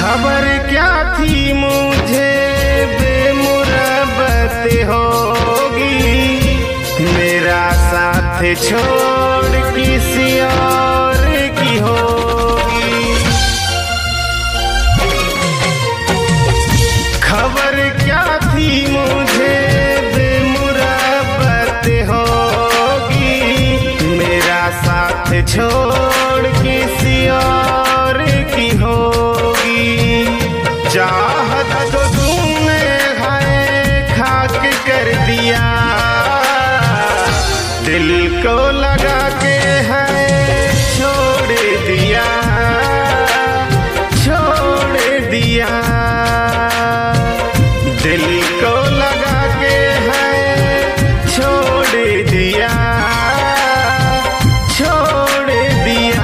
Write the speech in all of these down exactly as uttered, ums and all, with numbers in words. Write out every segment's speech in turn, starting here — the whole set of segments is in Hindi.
खबर क्या थी मुझे बेमुरब्बत होगी, मेरा साथ छोड़ किसी और की होगी। खबर क्या थी मुझे बेमुरब्बत होगी, मेरा साथ छोड़ किसी और की होगी। चाहत तो तूने है खाक कर दिया, दिल को लगा के है छोड़ दिया, छोड़ दिया। दिल को लगा के है छोड़ दिया, छोड़ दिया।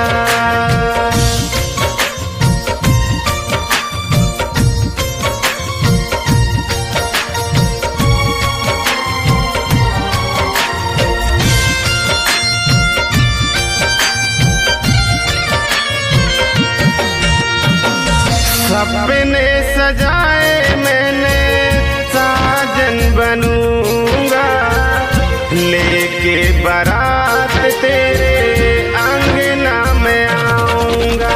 सपने सजाए मैंने साजन बनूंगा, लेके बारात तेरे अंगना में आऊंगा।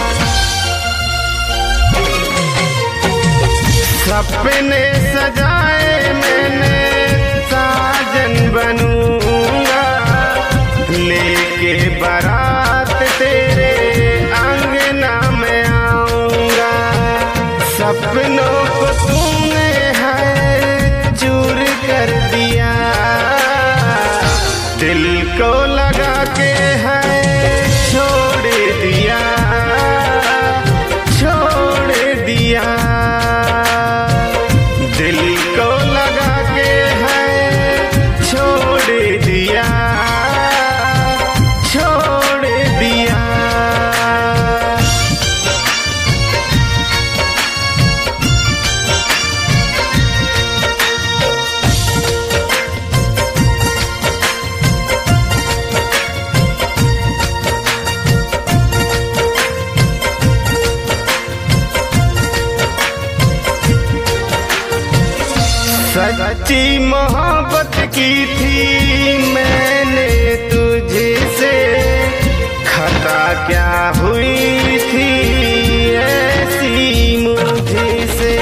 सपने सजाए मैंने साजन बनूंगा, लेके बारात तेरे अंगना में आऊंगा। सपनों को तूने है चूर कर दिया, दिल को लगा के है छोड़ दिया, छोड़ दिया। दिल को लगा के है छोड़ दिया, छोड़ दिया। सच्ची मोहब्बत की थी मैंने तुझसे, खता क्या हुई थी ऐसी मुझसे।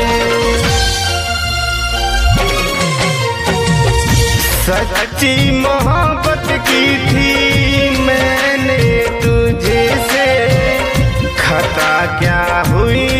सच्ची मोहब्बत की थी मैंने तुझसे, खता क्या हुई